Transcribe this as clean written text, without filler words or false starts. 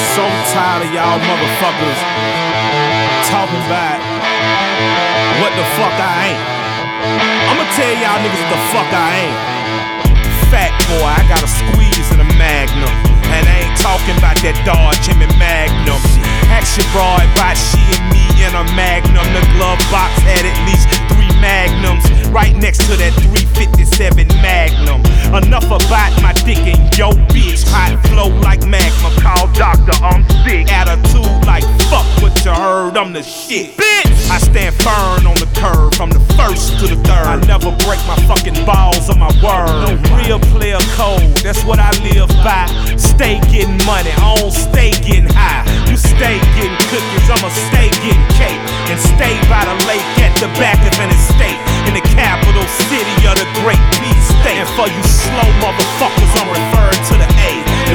So tired of y'all motherfuckers talking about what the fuck I ain't. I'ma tell y'all niggas what the fuck I ain't. Fat boy, I got a squeeze in a Magnum, and I ain't talking about that Dodge Hemi Magnum. Action broad about she and me in a Magnum. The glove box had at least 3 Magnums right next to that 357 Magnum. Enough about my dick and yo bitch. Hot flow like magma, call doctor, I'm sick. Attitude like fuck what you heard, I'm the shit. Bitch! I stand firm on the curve from the first to the third. I never break my fucking balls on my word. Real player code, that's what I live by. Stay getting money, I don't stay getting high. You stay getting cookies, I'ma stay getting cake. And stay by the lake at the back of an estate in the capital city of the great peace state. And for you slow motherfuckers, I'm referring to the A. The